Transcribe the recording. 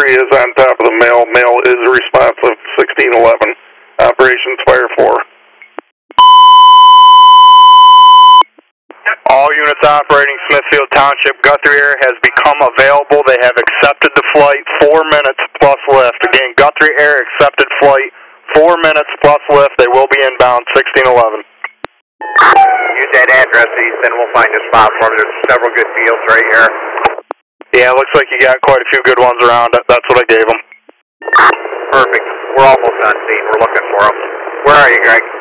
Guthrie is on top of the mail. Mail is responsive. 1611. Operations Fire 4. All units operating Smithfield Township, Guthrie Air has become available. They have accepted the flight, 4 minutes plus lift. Again, Guthrie Air accepted flight, 4 minutes plus lift. They will be inbound, 1611. Use that address, Easton. We'll find a spot for them. There's several good fields right here. Yeah, it looks like you got quite a few good ones around. That's what I gave them. Perfect. We're almost on scene. We're looking for them. Where are you, Greg?